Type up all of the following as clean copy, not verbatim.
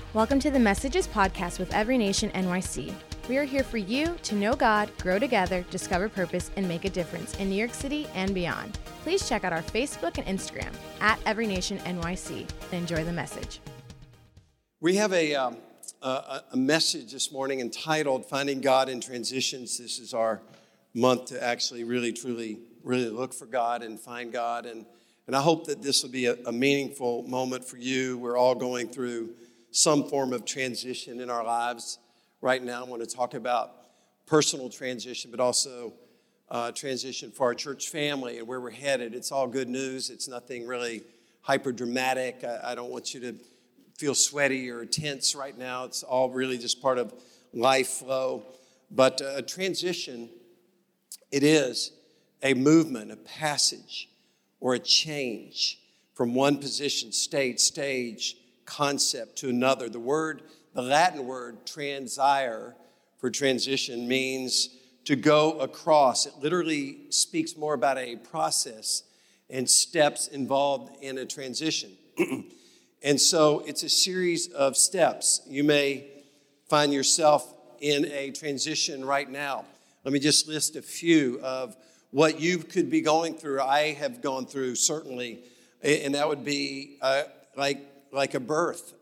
Welcome to the Messages podcast with Every Nation NYC. We are here for you to know God, grow together, discover purpose, and make a difference in New York City and beyond. Please check out our Facebook and Instagram at Every Nation NYC and enjoy the message. We have a message this morning entitled Finding God in Transitions. This is our month to actually really look for God and find God. And I hope that this will be a meaningful moment for you. We're all going through some form of transition in our lives right now. I want to talk about personal transition, but also transition for our church family and where we're headed. It's all good news. It's nothing really hyper dramatic. I don't want you to feel sweaty or tense right now. It's all really just part of life flow. But a transition, it is a movement, a passage, or a change from one position, stage, concept to another. The Latin word transire for transition means to go across. It literally speaks more about a process and steps involved in a transition. And so it's a series of steps. You may find yourself in a transition right now. Let me just list a few of what you could be going through. I have gone through, certainly, and that would be like a birth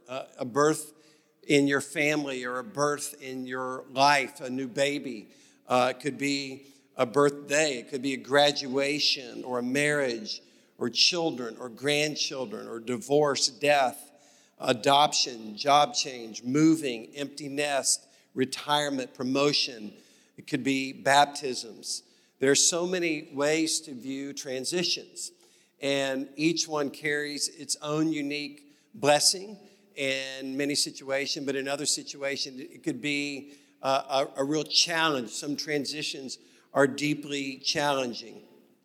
in your family or a birth in your life, a new baby. It could be a birthday. It could be a graduation or a marriage or children or grandchildren or divorce, death, adoption, job change, moving, empty nest, retirement, promotion. It could be baptisms. There are so many ways to view transitions, and each one carries its own unique blessing in many situations, but in other situations, it could be a real challenge. Some transitions are deeply challenging.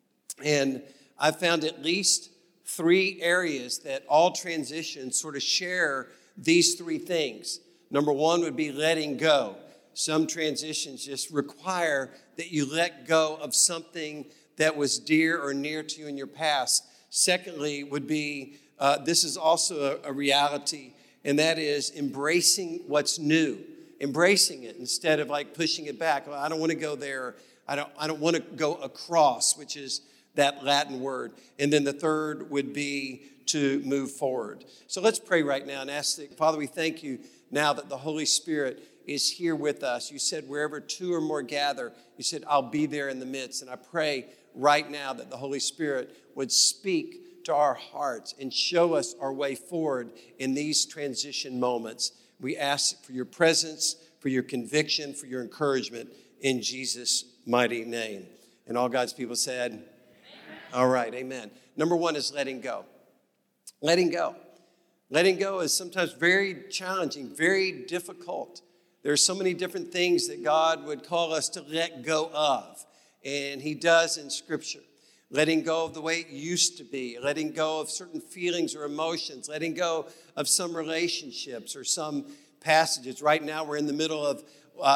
And I've found at least 3 areas that all transitions sort of share these 3 things. Number 1 would be letting go. Some transitions just require that you let go of something that was dear or near to you in your past. Secondly would be this is also a reality, and that is embracing what's new, embracing it instead of like pushing it back. Well, I don't want to go there. I don't want to go across, which is that Latin word. And then the third would be to move forward. So let's pray right now and ask that, Father, we thank you now that the Holy Spirit is here with us. You said wherever 2 or more gather, you said, I'll be there in the midst. And I pray right now that the Holy Spirit would speak to our hearts and show us our way forward in these transition moments. We ask for your presence, for your conviction, for your encouragement in Jesus' mighty name. And all God's people said, amen. All right, amen. Number 1 is letting go. Letting go. Letting go is sometimes very challenging, very difficult. There are so many different things that God would call us to let go of, and he does in Scripture. Letting go of the way it used to be, letting go of certain feelings or emotions, letting go of some relationships or some passages. Right now, we're in the middle of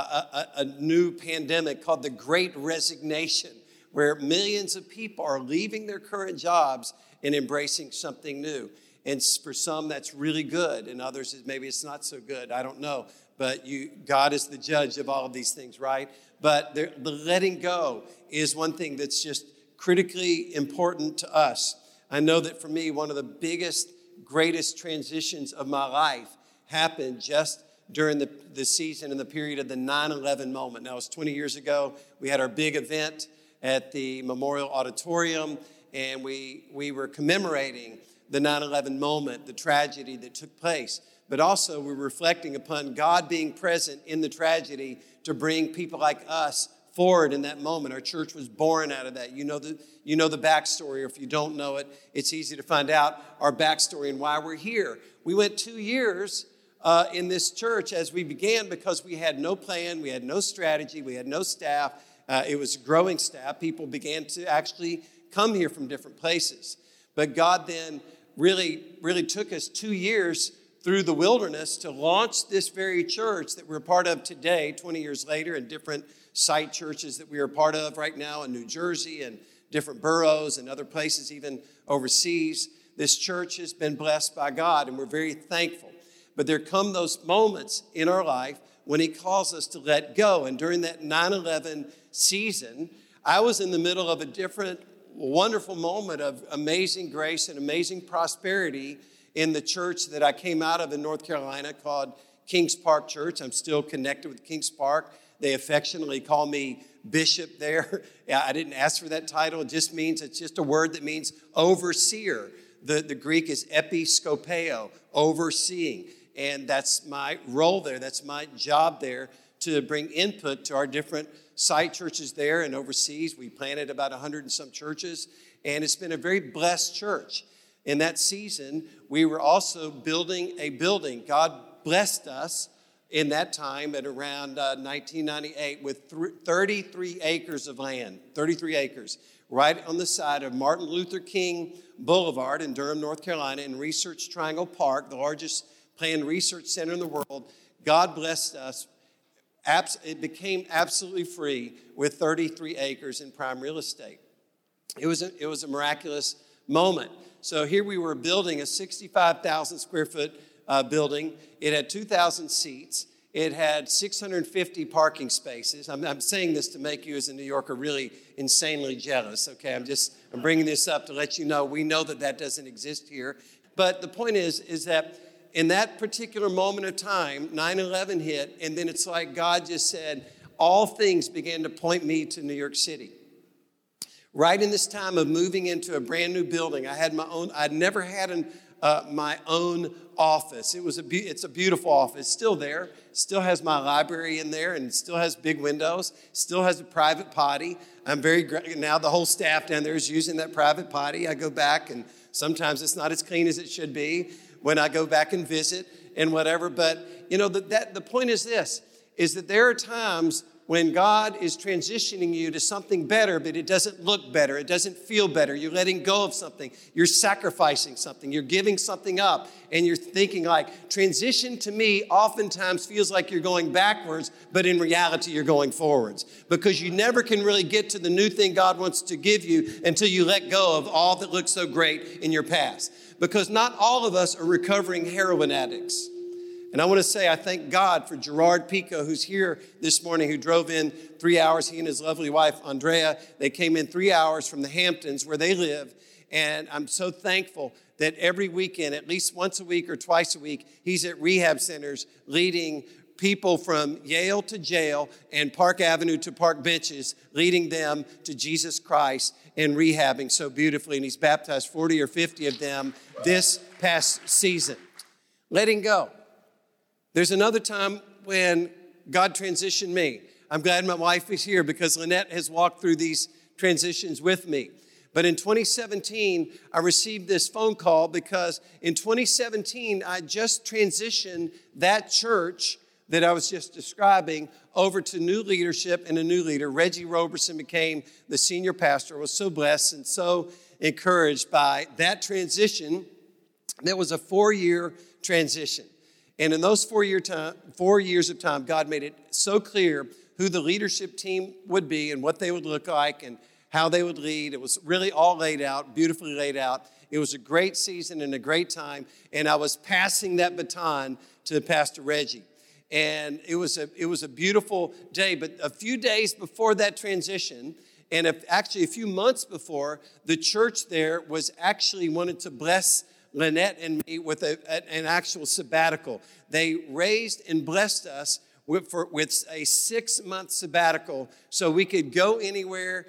a new pandemic called the Great Resignation, where millions of people are leaving their current jobs and embracing something new. And for some, that's really good, and others, maybe it's not so good. I don't know. But God is the judge of all of these things, right? But the letting go is one thing that's just critically important to us. I know that for me, one of the biggest, greatest transitions of my life happened just during the season and the period of the 9/11 moment. Now, it was 20 years ago. We had our big event at the Memorial Auditorium, and we were commemorating the 9/11 moment, the tragedy that took place. But also, we're reflecting upon God being present in the tragedy to bring people like us forward in that moment. Our church was born out of that. You know the backstory, or if you don't know it, it's easy to find out our backstory and why we're here. We went 2 years in this church as we began because we had no plan, we had no strategy, we had no staff. It was a growing staff. People began to actually come here from different places. But God then really took us 2 years through the wilderness to launch this very church that we're a part of today, 20 years later, in different site churches that we are a part of right now in New Jersey and different boroughs and other places, even overseas. This church has been blessed by God, and we're very thankful. But there come those moments in our life when he calls us to let go. And during that 9/11 season, I was in the middle of a different, wonderful moment of amazing grace and amazing prosperity in the church that I came out of in North Carolina called Kings Park Church. I'm still connected with Kings Park. They affectionately call me bishop there. I didn't ask for that title. It's just a word that means overseer. The Greek is episkopeo, overseeing. And that's my role there. That's my job there, to bring input to our different site churches there and overseas. We planted about 100 and some churches, and it's been a very blessed church. In that season, we were also building a building. God blessed us in that time at around 1998 with 33 acres of land, 33 acres, right on the side of Martin Luther King Boulevard in Durham, North Carolina, in Research Triangle Park, the largest planned research center in the world. God blessed us. It became absolutely free with 33 acres in prime real estate. It was a miraculous moment. So here we were building a 65,000 square foot building. It had 2,000 seats. It had 650 parking spaces. I'm saying this to make you as a New Yorker really insanely jealous, okay? I'm bringing this up to let you know we know that doesn't exist here. But the point is that in that particular moment of time, 9/11 hit, and then it's like God just said, all things began to point me to New York City. Right in this time of moving into a brand new building, I'd never had my own office. It's a beautiful office, still there. Still has my library in there, and still has big windows. Still has a private potty. I'm very grateful. Now the whole staff down there is using that private potty. I go back, and sometimes it's not as clean as it should be when I go back and visit and whatever. But, the point is this, is that there are times when God is transitioning you to something better, but it doesn't look better. It doesn't feel better. You're letting go of something. You're sacrificing something. You're giving something up. And you're thinking like, transition to me oftentimes feels like you're going backwards, but in reality, you're going forwards. Because you never can really get to the new thing God wants to give you until you let go of all that looked so great in your past. Because not all of us are recovering heroin addicts. And I want to say I thank God for Gerard Pico, who's here this morning, who drove in 3 hours. He and his lovely wife, Andrea, they came in 3 hours from the Hamptons where they live. And I'm so thankful that every weekend, at least once a week or twice a week, he's at rehab centers leading people from Yale to jail and Park Avenue to park benches, leading them to Jesus Christ and rehabbing so beautifully. And he's baptized 40 or 50 of them this past season. Letting go. There's another time when God transitioned me. I'm glad my wife is here because Lynette has walked through these transitions with me. But in 2017, I received this phone call because in 2017, I just transitioned that church that I was just describing over to new leadership and a new leader. Reggie Roberson became the senior pastor. I was so blessed and so encouraged by that transition. That was a 4-year transition. And in those 4 years of time, God made it so clear who the leadership team would be and what they would look like and how they would lead. It was really all laid out, beautifully laid out. It was a great season and a great time. And I was passing that baton to Pastor Reggie. And it was a beautiful day. But a few days before that transition, and actually a few months before, the church there was actually wanted to bless Lynette and me with an actual sabbatical. They raised and blessed us with a 6-month sabbatical so we could go anywhere,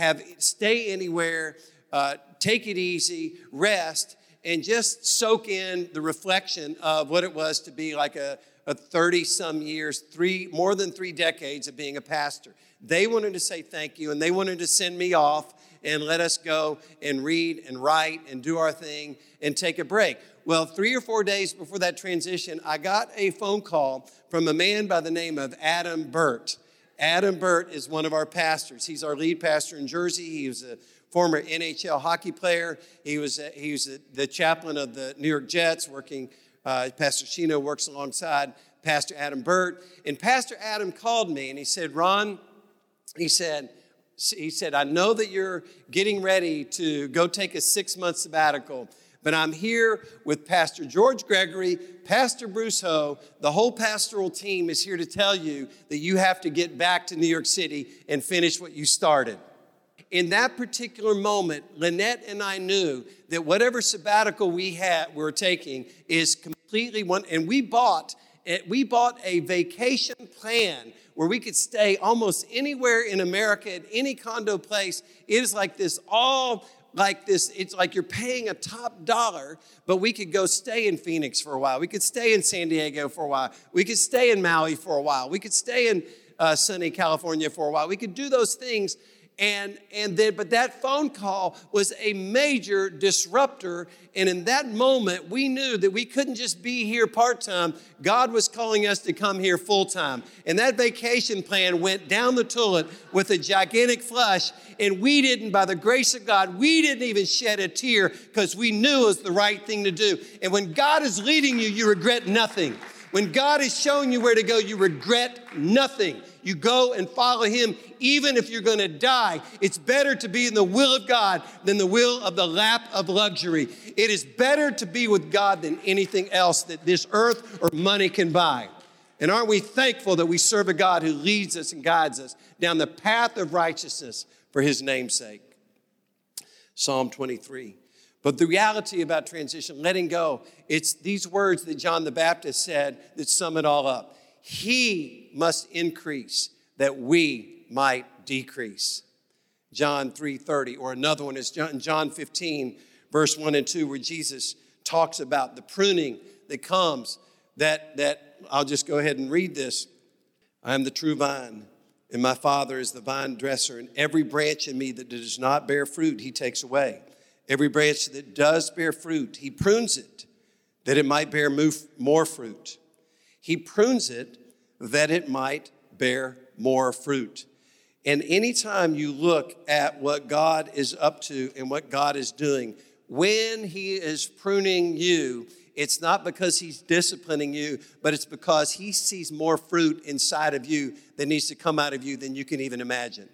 stay anywhere, take it easy, rest, and just soak in the reflection of what it was to be like a 30-some years, more than 3 decades of being a pastor. They wanted to say thank you, and they wanted to send me off and let us go and read and write and do our thing and take a break. Well, 3 or 4 days before that transition, I got a phone call from a man by the name of Adam Burt. Adam Burt is one of our pastors. He's our lead pastor in Jersey. He was a former NHL hockey player. He was the chaplain of the New York Jets, working. Pastor Chino works alongside Pastor Adam Burt. And Pastor Adam called me and he said, Ron, he said, I know that you're getting ready to go take a 6-month sabbatical, But I'm here with Pastor George Gregory, Pastor Bruce Ho. The whole pastoral team is here to tell you that you have to get back to New York City and finish what you started. In that particular moment, Lynette and I knew that whatever sabbatical we were taking is completely one, and we bought a vacation plan where we could stay almost anywhere in America at any condo place. It is like this, it's like you're paying a top dollar, but we could go stay in Phoenix for a while. We could stay in San Diego for a while. We could stay in Maui for a while. We could stay in sunny California for a while. We could do those things. But that phone call was a major disruptor. And in that moment, we knew that we couldn't just be here part-time. God was calling us to come here full-time. And that vacation plan went down the toilet with a gigantic flush. And we didn't, by the grace of God, we didn't even shed a tear because we knew it was the right thing to do. And when God is leading you, you regret nothing. When God is showing you where to go, you regret nothing. You go and follow him, even if you're going to die. It's better to be in the will of God than the will of the lap of luxury. It is better to be with God than anything else that this earth or money can buy. And aren't we thankful that we serve a God who leads us and guides us down the path of righteousness for his name's sake? Psalm 23. But the reality about transition, letting go, it's these words that John the Baptist said that sum it all up. He must increase that we might decrease. John 3:30, or another one is John 15, verse 1 and 2, where Jesus talks about the pruning that comes, that I'll just go ahead and read this. I am the true vine, and my Father is the vine dresser, and every branch in me that does not bear fruit, he takes away. Every branch that does bear fruit, he prunes it, that it might bear more fruit. He prunes it that it might bear more fruit. And anytime you look at what God is up to and what God is doing, when he is pruning you, it's not because he's disciplining you, but it's because he sees more fruit inside of you that needs to come out of you than you can even imagine.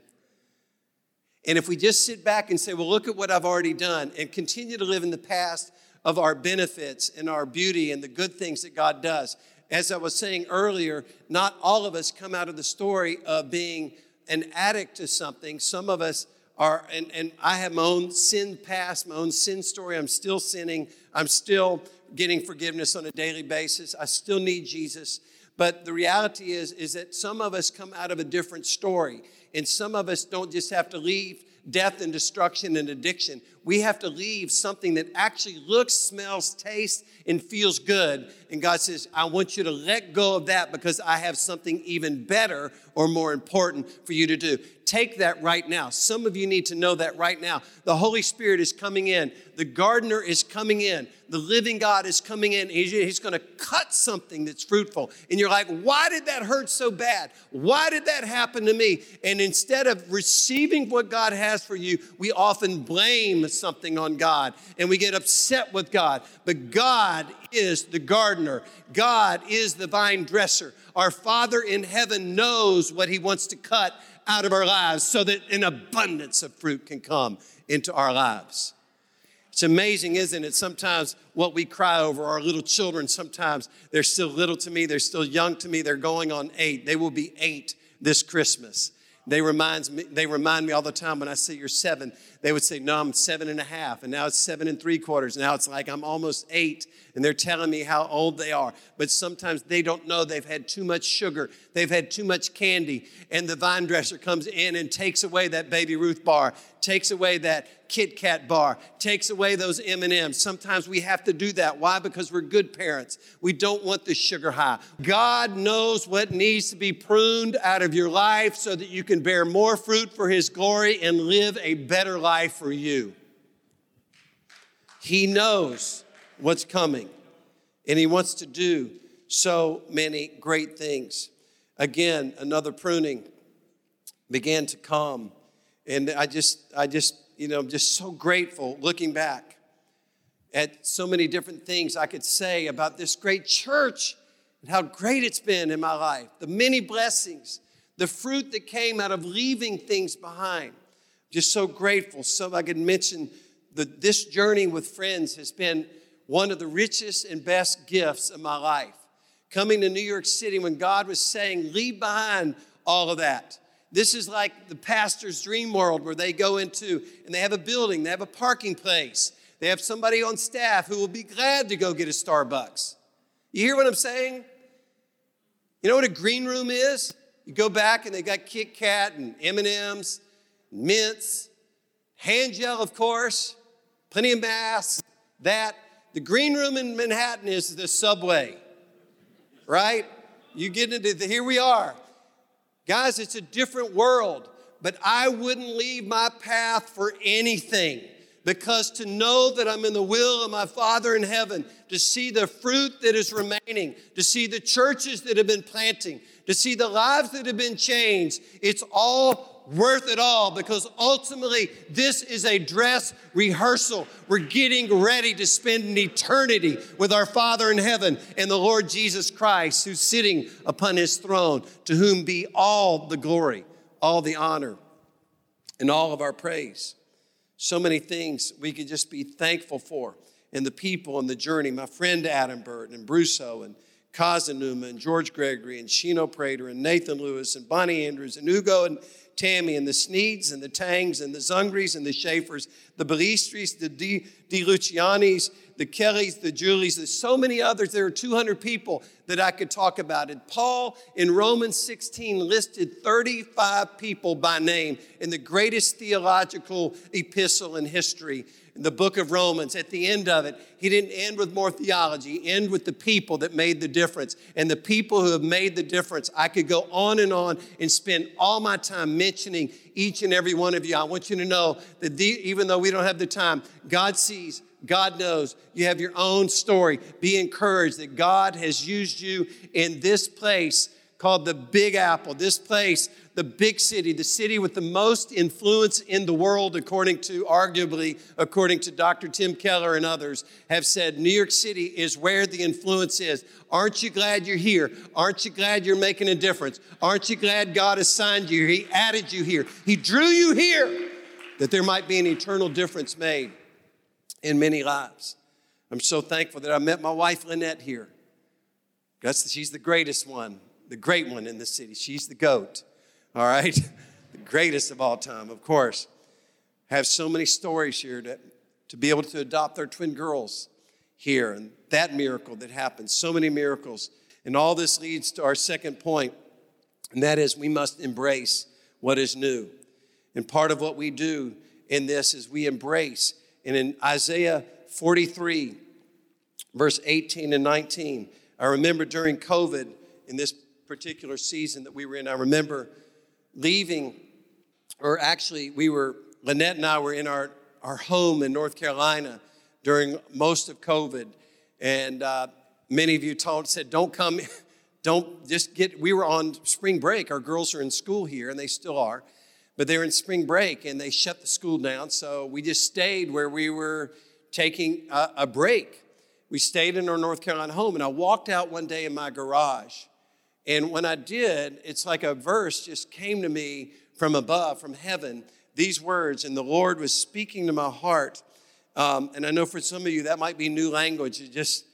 And if we just sit back and say, well, look at what I've already done, and continue to live in the past of our benefits and our beauty and the good things that God does. As I was saying earlier, not all of us come out of the story of being an addict to something. Some of us are, and I have my own sin past, my own sin story. I'm still sinning. I'm still getting forgiveness on a daily basis. I still need Jesus. But the reality is that some of us come out of a different story. And some of us don't just have to leave death and destruction and addiction. We have to leave something that actually looks, smells, tastes, and feels good. And God says, I want you to let go of that because I have something even better or more important for you to do. Take that right now. Some of you need to know that right now. The Holy Spirit is coming in. The gardener is coming in. The living God is coming in. He's going to cut something that's fruitful. And you're like, why did that hurt so bad? Why did that happen to me? And instead of receiving what God has for you, we often blame something on God. And we get upset with God. But God is the gardener. God is the vine dresser. Our Father in heaven knows what he wants to cut out of our lives so that an abundance of fruit can come into our lives. It's amazing, isn't it? Sometimes what we cry over, our little children, sometimes they're still little to me. They're still young to me. They're going on 8. They will be 8 this Christmas. They remind me all the time when I say you're 7, they would say, no, I'm 7.5. And now it's 7 3/4. Now it's like I'm almost 8. And they're telling me how old they are. But sometimes they don't know they've had too much sugar. They've had too much candy. And the vine dresser comes in and takes away that Baby Ruth bar, takes away that Kit Kat bar, takes away those M&Ms. Sometimes we have to do that. Why? Because we're good parents. We don't want the sugar high. God knows what needs to be pruned out of your life so that you can bear more fruit for his glory and live a better life for you. He knows what's coming, and he wants to do so many great things. Again, another pruning began to come, and I'm just so grateful looking back at so many different things I could say about this great church and how great it's been in my life, the many blessings, the fruit that came out of leaving things behind. Just so grateful. So I could mention this journey with friends has been one of the richest and best gifts of my life. Coming to New York City when God was saying, leave behind all of that. This is like the pastor's dream world where they go into and they have a building, they have a parking place. They have somebody on staff who will be glad to go get a Starbucks. You hear what I'm saying? You know what a green room is? You go back and they got Kit Kat and M&Ms, mints, hand gel, of course, plenty of masks, that. The green room in Manhattan is the Subway, right? You get into here we are. Guys, it's a different world, but I wouldn't leave my path for anything, because to know that I'm in the will of my Father in heaven, to see the fruit that is remaining, to see the churches that have been planting, to see the lives that have been changed, it's all worth it all, because ultimately this is a dress rehearsal. We're getting ready to spend an eternity with our Father in heaven and the Lord Jesus Christ, who's sitting upon his throne, to whom be all the glory, all the honor, and all of our praise. So many things we could just be thankful for in the people and the journey. My friend Adam Burton and Brusso and Kazanuma and George Gregory and Shino Prater and Nathan Lewis and Bonnie Andrews and Ugo and Tammy and the Sneeds and the Tangs and the Zungris and the Schaefers, the Ballistris, the Di Lucianis, the Kellys, the Julies. There's so many others. There are 200 people that I could talk about. And Paul in Romans 16 listed 35 people by name in the greatest theological epistle in history, in the book of Romans. At the end of it, he didn't end with more theology. He ended with the people that made the difference. And the people who have made the difference, I could go on and spend all my time mentioning each and every one of you. I want you to know that even though we don't have the time, God sees, God knows. You have your own story. Be encouraged that God has used you in this place called the Big Apple, this place, the big city, the city with the most influence in the world, according to Dr. Tim Keller and others, have said New York City is where the influence is. Aren't you glad you're here? Aren't you glad you're making a difference? Aren't you glad God assigned you here? He added you here. He drew you here that there might be an eternal difference made in many lives. I'm so thankful that I met my wife, Lynette, here. She's the greatest one, the great one in the city. She's the GOAT, all right? The greatest of all time, of course. Have so many stories here to be able to adopt our twin girls here, and that miracle that happened, so many miracles. And all this leads to our second point, and that is we must embrace what is new. And part of what we do in this is we embrace. And in Isaiah 43, verse 18 and 19, I remember during COVID, in this particular season that we were in, I remember leaving, or actually Lynette and I were in our home in North Carolina during most of COVID. And many of you said, don't come, we were on spring break. Our girls are in school here, and they still are. But they're in spring break, and they shut the school down. So we just stayed where we were taking a break. We stayed in our North Carolina home, and I walked out one day in my garage. And when I did, it's like a verse just came to me from above, from heaven, these words, and the Lord was speaking to my heart. And I know for some of you, that might be new language. Just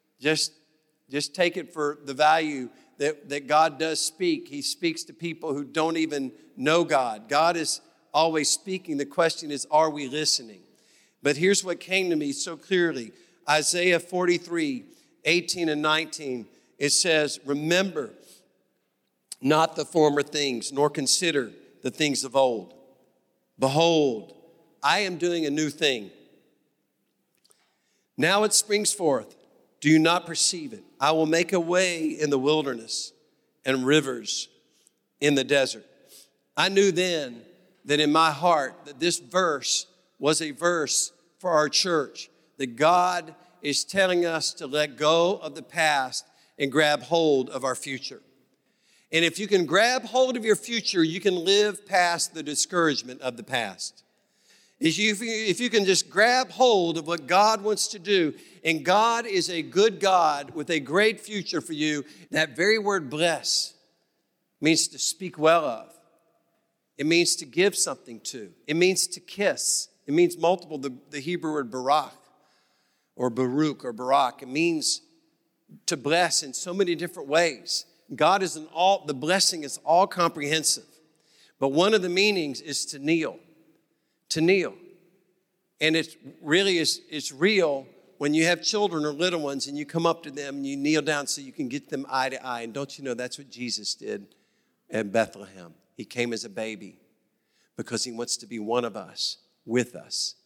take it for the value that God does speak. He speaks to people who don't even know God. God is always speaking. The question is, are we listening? But here's what came to me so clearly. Isaiah 43, 18 and 19, it says, remember not the former things, nor consider the things of old. Behold, I am doing a new thing. Now it springs forth. Do you not perceive it? I will make a way in the wilderness and rivers in the desert. I knew then that in my heart that this verse was a verse for our church, that God is telling us to let go of the past and grab hold of our future. And if you can grab hold of your future, you can live past the discouragement of the past. If you can just grab hold of what God wants to do, and God is a good God with a great future for you, that very word bless means to speak well of. It means to give something to. It means to kiss. It means multiple. The Hebrew word barak or Baruch or Barak. It means to bless in so many different ways. God is the blessing is all comprehensive. But one of the meanings is to kneel. To kneel. And it's real when you have children or little ones and you come up to them and you kneel down so you can get them eye to eye. And don't you know that's what Jesus did in Bethlehem? He came as a baby because he wants to be one of us, with us.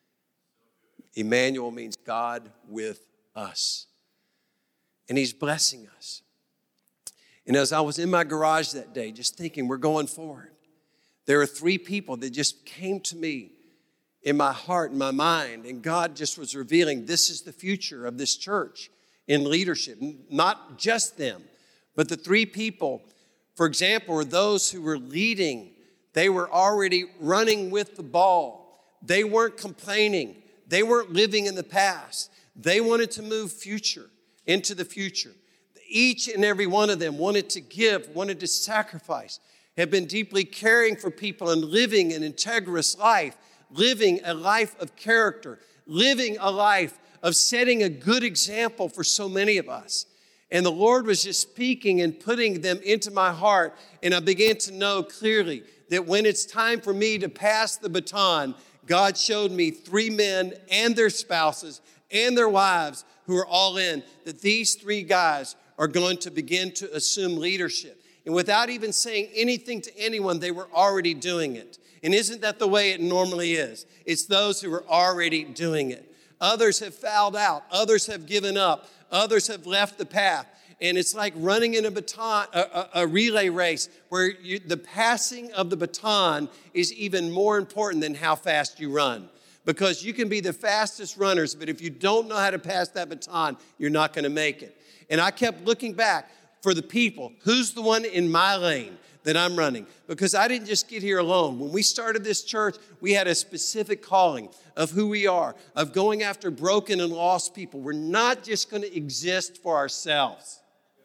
Emmanuel means God with us. And he's blessing us. And as I was in my garage that day, just thinking we're going forward, there are 3 people that just came to me in my heart and my mind, and God just was revealing this is the future of this church in leadership. Not just them, but the 3 people, for example, are those who were leading. They were already running with the ball. They weren't complaining. They weren't living in the past. They wanted to move into the future. Each and every one of them wanted to give, wanted to sacrifice, have been deeply caring for people and living an integrous life, living a life of character, living a life of setting a good example for so many of us. And the Lord was just speaking and putting them into my heart, and I began to know clearly that when it's time for me to pass the baton, God showed me 3 men and their spouses and their wives who are all in, that these 3 guys are going to begin to assume leadership. And without even saying anything to anyone, they were already doing it. And isn't that the way it normally is? It's those who are already doing it. Others have fouled out. Others have given up. Others have left the path. And it's like running in a relay race where the passing of the baton is even more important than how fast you run. Because you can be the fastest runners, but if you don't know how to pass that baton, you're not going to make it. And I kept looking back for the people. Who's the one in my lane that I'm running? Because I didn't just get here alone. When we started this church, we had a specific calling of who we are, of going after broken and lost people. We're not just going to exist for ourselves.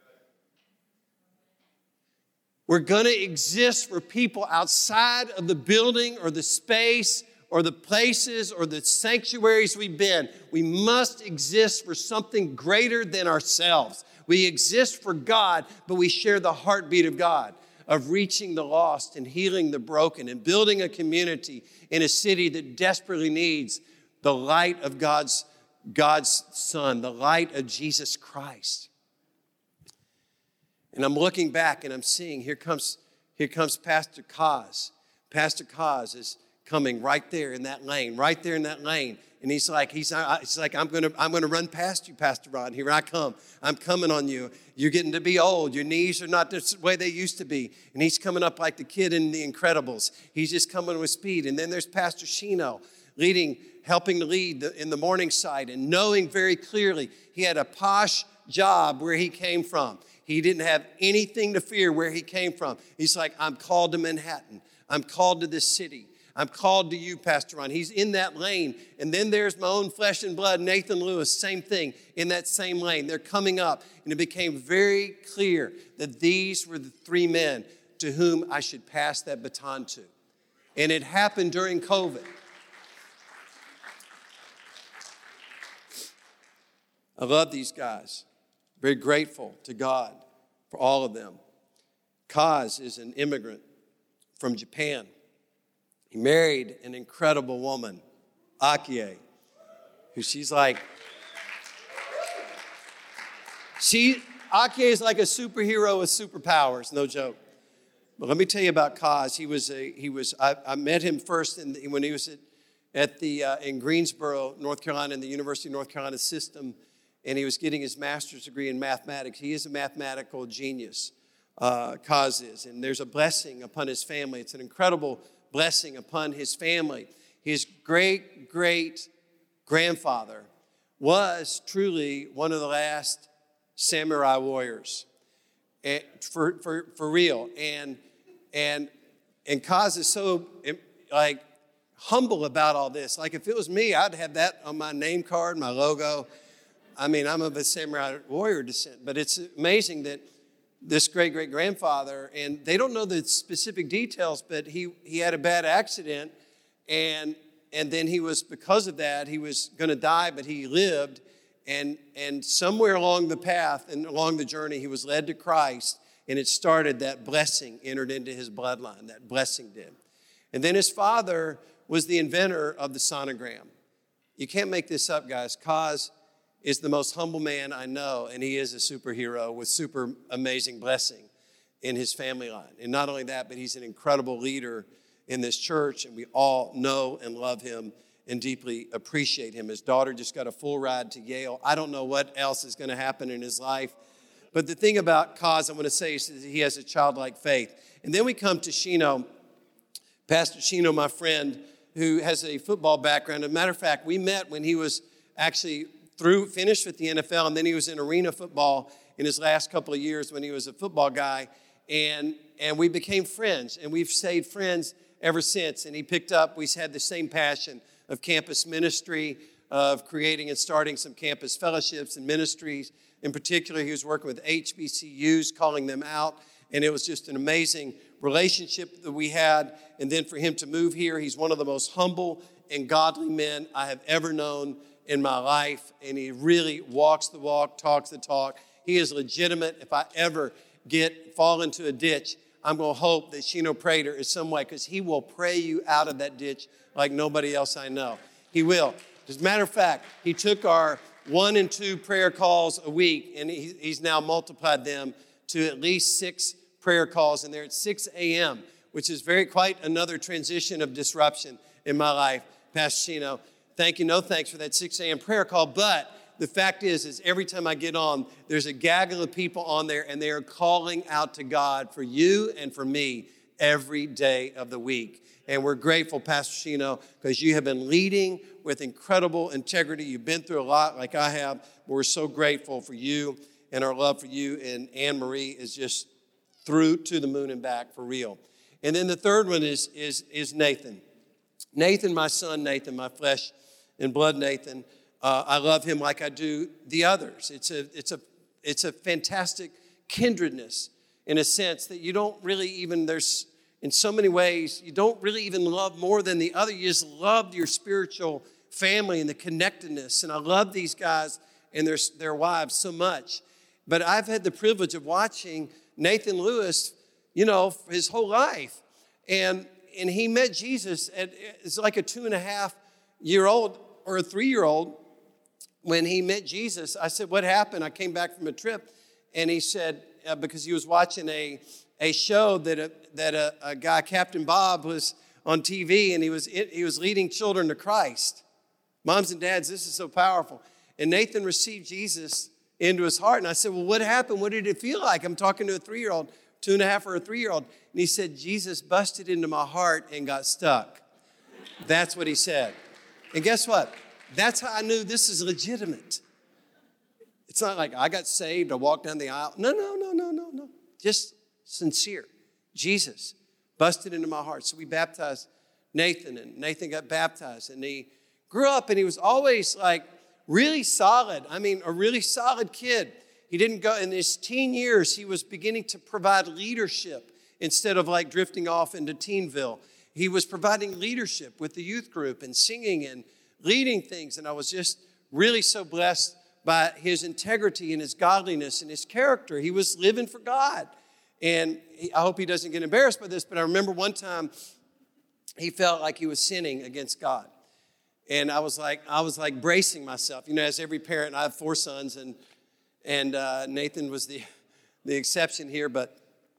We're going to exist for people outside of the building or the space or the places or the sanctuaries we've been. We must exist for something greater than ourselves. We exist for God, but we share the heartbeat of God, of reaching the lost and healing the broken and building a community in a city that desperately needs the light of God's Son, the light of Jesus Christ. And I'm looking back and I'm seeing, here comes Pastor Kaz. Pastor Kaz is coming right there in that lane. And he's like, I'm gonna run past you, Pastor Ron. Here I come. I'm coming on you. You're getting to be old. Your knees are not the way they used to be. And he's coming up like the kid in The Incredibles. He's just coming with speed. And then there's Pastor Shino helping to lead in the morning side and knowing very clearly he had a posh job where he came from. He didn't have anything to fear where he came from. He's like, I'm called to Manhattan. I'm called to this city. I'm called to you, Pastor Ron. He's in that lane. And then there's my own flesh and blood, Nathan Lewis, same thing, in that same lane. They're coming up. And it became very clear that these were the 3 men to whom I should pass that baton to. And it happened during COVID. I love these guys. Very grateful to God for all of them. Kaz is an immigrant from Japan. He married an incredible woman, Akie, who she's like, Akie is like a superhero with superpowers, no joke. But let me tell you about Kaz. I met him first when he was in Greensboro, North Carolina, in the University of North Carolina system, and he was getting his master's degree in mathematics. He is a mathematical genius, Kaz is, and there's a blessing upon his family. It's an incredible blessing upon his family. His great-great-grandfather was truly one of the last samurai warriors, for real. And Kaz is so like humble about all this. Like if it was me, I'd have that on my name card, my logo. I mean, I'm of a samurai warrior descent, but it's amazing that this great-great-grandfather, and they don't know the specific details, but he had a bad accident, and then he was, because of that, he was going to die, but he lived. And somewhere along the path and along the journey, he was led to Christ, and it started, that blessing entered into his bloodline. That blessing did. And then his father was the inventor of the sonogram. You can't make this up, guys. Kaz is the most humble man I know, and he is a superhero with super amazing blessing in his family line. And not only that, but he's an incredible leader in this church, and we all know and love him and deeply appreciate him. His daughter just got a full ride to Yale. I don't know what else is going to happen in his life. But the thing about Kaz, I want to say, is that he has a childlike faith. And then we come to Shino, Pastor Shino, my friend, who has a football background. As a matter of fact, we met when he was actually finished with the NFL, and then he was in arena football in his last couple of years when he was a football guy. And we became friends, and we've stayed friends ever since. And he picked up, we had the same passion of campus ministry, of creating and starting some campus fellowships and ministries. In particular, he was working with HBCUs, calling them out. And it was just an amazing relationship that we had. And then for him to move here, he's one of the most humble and godly men I have ever known in my life. And he really walks the walk, talks the talk. He is legitimate. If I ever fall into a ditch, I'm going to hope that Shino Prater is some way, because he will pray you out of that ditch like nobody else I know. He will. As a matter of fact, he took our 1 and 2 prayer calls a week, and he's now multiplied them to at least 6 prayer calls, and they're at 6 a.m., which is quite another transition of disruption in my life. Pastor Shino, thank you. No thanks for that 6 a.m. prayer call, but the fact is every time I get on, there's a gaggle of people on there, and they are calling out to God for you and for me every day of the week. And we're grateful, Pastor Shino, because you have been leading with incredible integrity. You've been through a lot like I have, but we're so grateful for you, and our love for you and Anne-Marie is just through to the moon and back for real. And then the third one is Nathan. Nathan, my son, Nathan, my flesh and blood Nathan. I love him like I do the others. It's a fantastic kindredness in a sense that you don't really even, there's in so many ways, you don't really even love more than the other. You just love your spiritual family and the connectedness. And I love these guys and their wives so much. But I've had the privilege of watching Nathan Lewis, his whole life. And he met Jesus it's like a 2.5-year-old or a 3-year-old. When he met Jesus, I said, what happened? I came back from a trip, and he said, because he was watching a show that a guy, Captain Bob, was on TV, and he was leading children to Christ. Moms and dads, this is so powerful. And Nathan received Jesus into his heart. And I said, well, what happened? What did it feel like? I'm talking to a 3-year-old, 2.5 or a 3-year-old. And he said, Jesus busted into my heart and got stuck. That's what he said. And guess what? That's how I knew this is legitimate. It's not like I got saved, I walked down the aisle. No. Just sincere. Jesus busted into my heart. So we baptized Nathan, and Nathan got baptized. And he grew up, and he was always like really solid. I mean, a really solid kid. He didn't go, in his teen years, he was beginning to provide leadership instead of like drifting off into Teenville. He was providing leadership with the youth group and singing and leading things. And I was just really so blessed by his integrity and his godliness and his character. He was living for God. And I hope he doesn't get embarrassed by this, but I remember one time he felt like he was sinning against God. And I was like bracing myself. As every parent, I have 4 sons, and Nathan was the exception here, but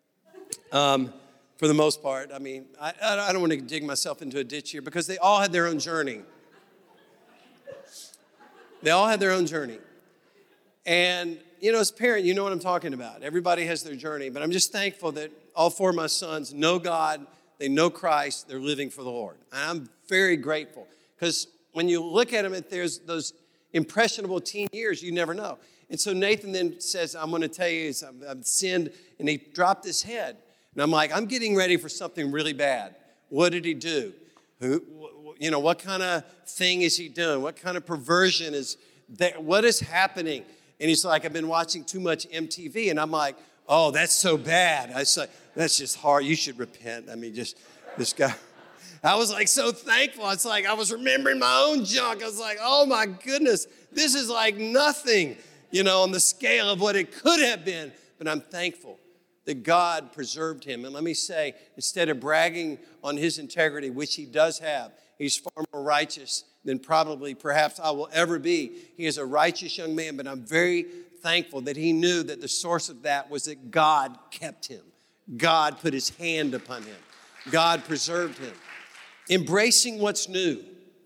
for the most part, I mean, I don't want to dig myself into a ditch here, because they all had their own journey. They all had their own journey. And, as a parent, you know what I'm talking about. Everybody has their journey. But I'm just thankful that all 4 of my sons know God, they know Christ, they're living for the Lord. And I'm very grateful. Because when you look at them, there's those impressionable teen years, you never know. And so Nathan then says, I'm going to tell you, I've sinned. And he dropped his head. And I'm like, I'm getting ready for something really bad. What did he do? What kind of thing is he doing? What kind of perversion is that? What is happening? And he's like, I've been watching too much MTV. And I'm like, oh, that's so bad. I say, that's just hard. You should repent. I mean, just this guy. I was like so thankful. It's like I was remembering my own junk. I was like, oh my goodness, this is like nothing, on the scale of what it could have been. But I'm thankful that God preserved him. And let me say, instead of bragging on his integrity, which he does have, he's far more righteous than perhaps I will ever be. He is a righteous young man, but I'm very thankful that he knew that the source of that was that God kept him. God put his hand upon him. God preserved him. Embracing what's new,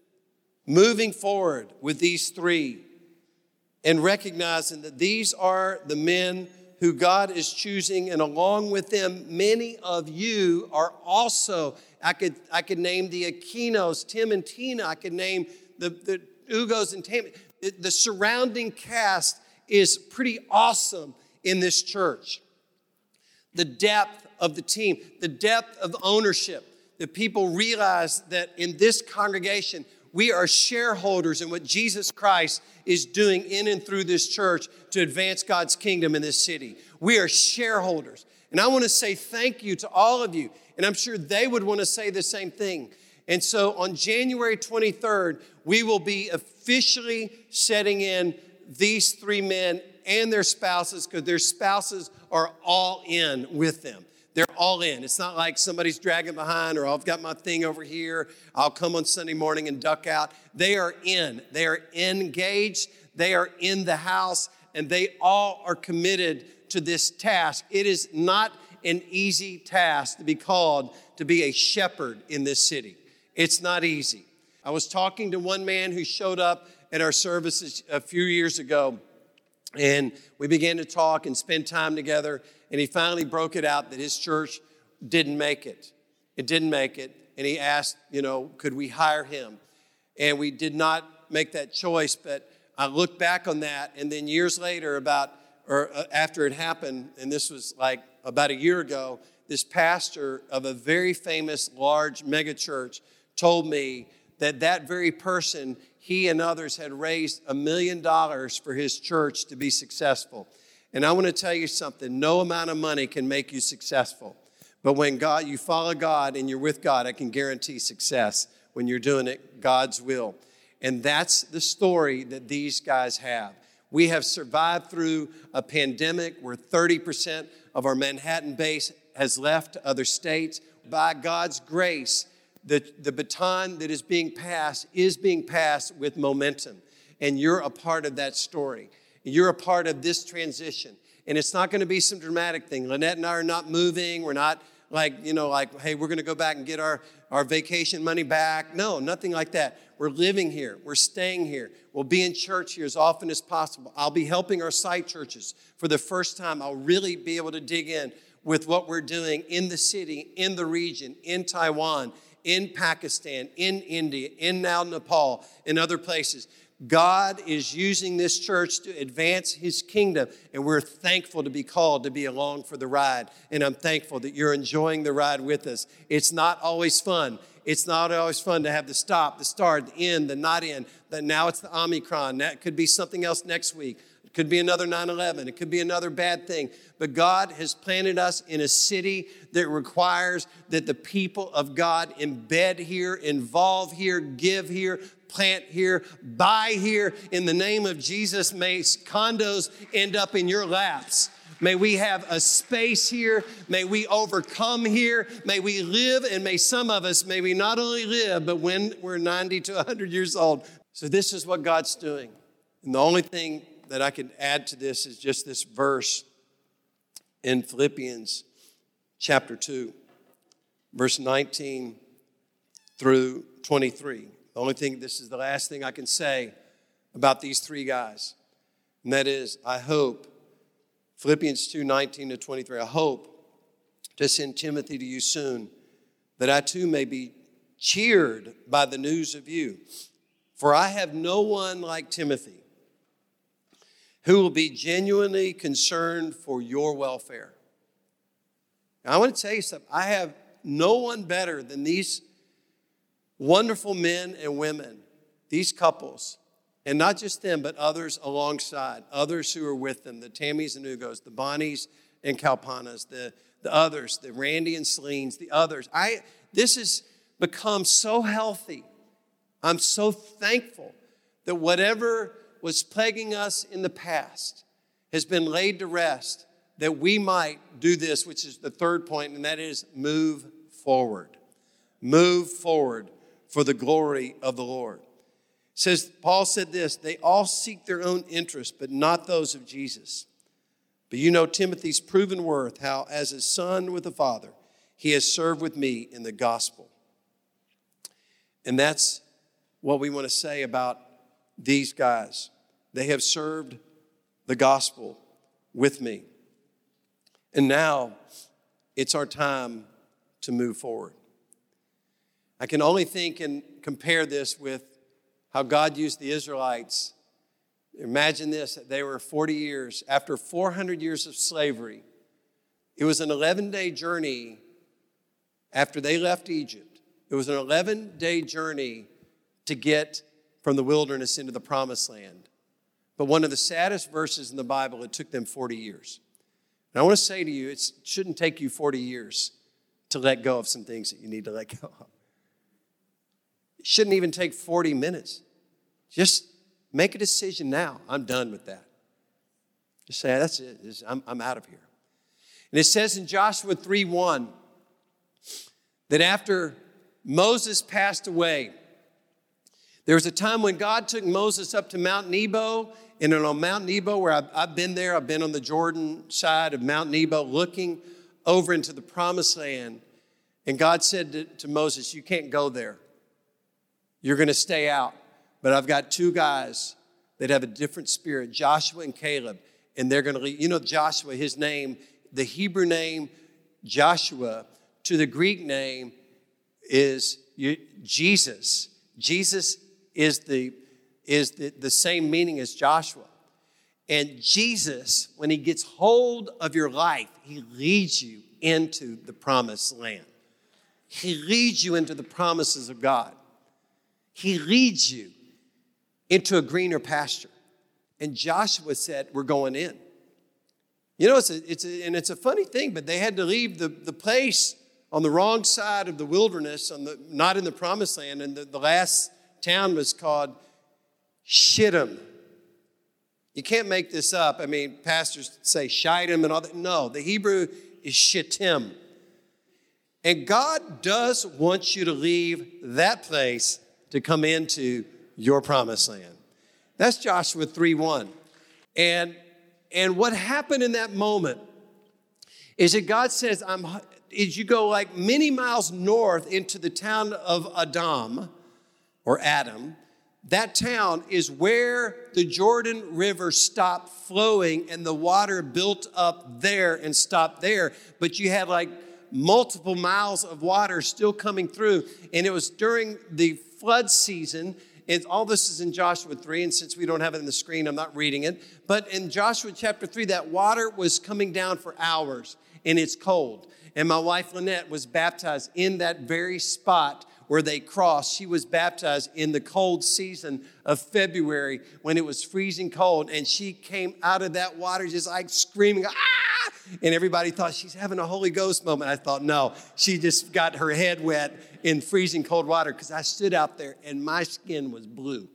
moving forward with these three, and recognizing that these are the men who God is choosing, and along with them, many of you are also, I could name the Aquinos, Tim and Tina, I could name the Ugos and Tammy. The surrounding cast is pretty awesome in this church. The depth of the team, the depth of ownership, that people realize that in this congregation, we are shareholders in what Jesus Christ is doing in and through this church to advance God's kingdom in this city. We are shareholders. And I want to say thank you to all of you. And I'm sure they would want to say the same thing. And so on January 23rd, we will be officially setting in these three men and their spouses, because their spouses are all in with them. They're all in. It's not like somebody's dragging behind, or I've got my thing over here. I'll come on Sunday morning and duck out. They are in. They are engaged. They are in the house, and they all are committed to this task. It is not an easy task to be called to be a shepherd in this city. It's not easy. I was talking to one man who showed up at our services a few years ago, and we began to talk and spend time together, and he finally broke it out that his church didn't make it. It didn't make it, and he asked, could we hire him? And we did not make that choice, but I look back on that, and then years later, after it happened, and this was like about a year ago, this pastor of a very famous large megachurch told me that very person, he and others had raised $1 million for his church to be successful. And I want to tell you something, no amount of money can make you successful. But when you follow God and you're with God, I can guarantee success when you're doing it God's will. And that's the story that these guys have. We have survived through a pandemic where 30% of our Manhattan base has left other states. By God's grace, the baton that is being passed with momentum. And you're a part of that story. You're a part of this transition. And it's not going to be some dramatic thing. Lynette and I are not moving. We're not hey, we're going to go back and get our vacation money back. No, nothing like that. We're living here. We're staying here. We'll be in church here as often as possible. I'll be helping our site churches. For the first time, I'll really be able to dig in with what we're doing in the city, in the region, in Taiwan, in Pakistan, in India, in now Nepal, in other places. God is using this church to advance his kingdom, and we're thankful to be called to be along for the ride. And I'm thankful that you're enjoying the ride with us. It's not always fun. It's not always fun to have the stop, the start, the end, the not in. Now it's the Omicron. That could be something else next week. It could be another 9/11. It could be another bad thing. But God has planted us in a city that requires that the people of God embed here, involve here, give here, plant here, buy here. In the name of Jesus, may condos end up in your laps. May we have a space here. May we overcome here. May we live, and may some of us, may we not only live, but when we're 90 to 100 years old. So this is what God's doing. And the only thing that I can add to this is just this verse in Philippians chapter 2, verse 19 through 23. The only thing, this is the last thing I can say about these three guys. And that is, I hope, Philippians 2, 19 to 23, I hope to send Timothy to you soon, that I too may be cheered by the news of you. For I have no one like Timothy, who will be genuinely concerned for your welfare. Now, I want to tell you something. I have no one better than these wonderful men and women, these couples, and not just them, but others alongside, others who are with them, the Tammys and Ugos, the Bonnies and Kalpanas, the others, the Randy and Celine's, the others. become so healthy. I'm so thankful that whatever was plaguing us in the past has been laid to rest, that we might do this, which is the third point, and that is move forward. Move forward for the glory of the Lord. It says, Paul said this, they all seek their own interests, but not those of Jesus. But you know Timothy's proven worth, how as a son with the Father, he has served with me in the gospel. And that's what we want to say about these guys. They have served the gospel with me. And now it's our time to move forward. I can only think and compare this with how God used the Israelites. Imagine this, that they were 40 years, after 400 years of slavery. It was an 11-day journey after they left Egypt. It was an 11-day journey to get from the wilderness into the promised land. But one of the saddest verses in the Bible, it took them 40 years. And I want to say to you, it shouldn't take you 40 years to let go of some things that you need to let go of. It shouldn't even take 40 minutes. Just make a decision now. I'm done with that. Just say, that's it. I'm out of here. And it says in Joshua 3:1 that after Moses passed away, there was a time when God took Moses up to Mount Nebo. And on Mount Nebo, where I've been there, I've been on the Jordan side of Mount Nebo, looking over into the promised land. And God said to Moses, you can't go there. You're going to stay out. But I've got two guys that have a different spirit, Joshua and Caleb. And they're going to lead. You know Joshua, his name, the Hebrew name Joshua, to the Greek name is Jesus. Jesus is the same meaning as Joshua. And Jesus, when he gets hold of your life, he leads you into the promised land. He leads you into the promises of God. He leads you into a greener pasture. And Joshua said, we're going in. You know, it's a funny thing, but they had to leave the place on the wrong side of the wilderness, not in the promised land. And the last town was called Shittim. You can't make this up. I mean, pastors say Shittim and all that. No, the Hebrew is Shittim. And God does want you to leave that place to come into your promised land. That's Joshua 3:1. And what happened in that moment is that God says, as you go like many miles north into the town of Adam, or Adam, that town is where the Jordan River stopped flowing and the water built up there and stopped there. But you had like multiple miles of water still coming through. And it was during the flood season. And all this is in Joshua 3. And since we don't have it on the screen, I'm not reading it. But in Joshua chapter 3, that water was coming down for hours and it's cold. And my wife Lynette was baptized in that very spot where they crossed. She was baptized in the cold season of February when it was freezing cold. And she came out of that water just like screaming, ah! And everybody thought she's having a Holy Ghost moment. I thought, no, she just got her head wet in freezing cold water, because I stood out there and my skin was blue.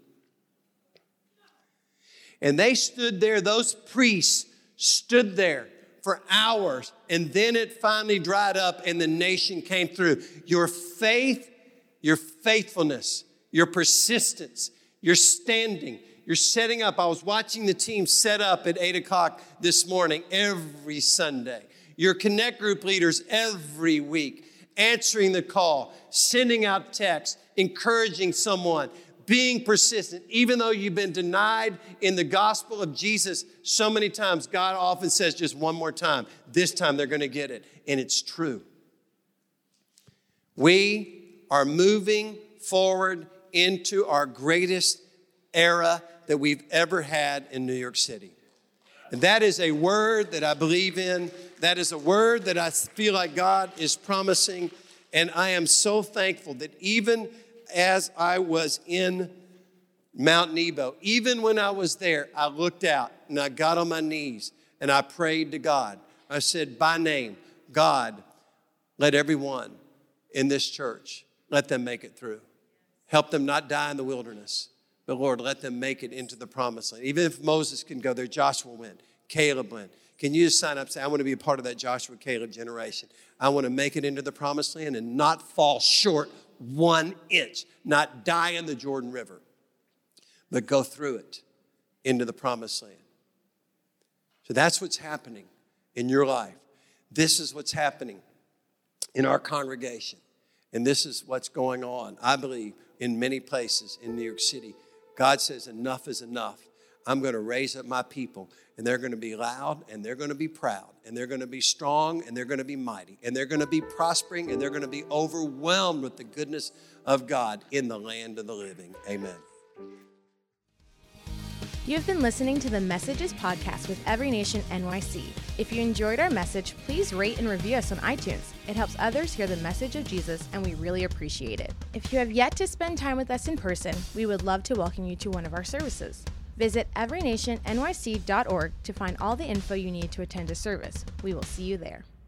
And they stood there, those priests stood there for hours, and then it finally dried up and the nation came through. Your faith, your faithfulness, your persistence, your standing, your setting up. I was watching the team set up at 8 o'clock this morning every Sunday. Your Connect group leaders every week, answering the call, sending out texts, encouraging someone, being persistent. Even though you've been denied in the gospel of Jesus so many times, God often says just one more time. This time they're going to get it. And it's true. We are moving forward into our greatest era that we've ever had in New York City. And that is a word that I believe in. That is a word that I feel like God is promising. And I am so thankful that even as I was in Mount Nebo, even when I was there, I looked out and I got on my knees and I prayed to God. I said, by name, God, let everyone in this church let them make it through. Help them not die in the wilderness. But Lord, let them make it into the promised land. Even if Moses can go there, Joshua went, Caleb went. Can you just sign up and say, I want to be a part of that Joshua, Caleb generation. I want to make it into the promised land and not fall short 1 inch, not die in the Jordan River, but go through it into the promised land. So that's what's happening in your life. This is what's happening in our congregation. And this is what's going on, I believe, in many places in New York City. God says enough is enough. I'm going to raise up my people, and they're going to be loud, and they're going to be proud, and they're going to be strong, and they're going to be mighty, and they're going to be prospering, and they're going to be overwhelmed with the goodness of God in the land of the living. Amen. You have been listening to the Messages podcast with Every Nation NYC. If you enjoyed our message, please rate and review us on iTunes. It helps others hear the message of Jesus, and we really appreciate it. If you have yet to spend time with us in person, we would love to welcome you to one of our services. Visit everynationnyc.org to find all the info you need to attend a service. We will see you there.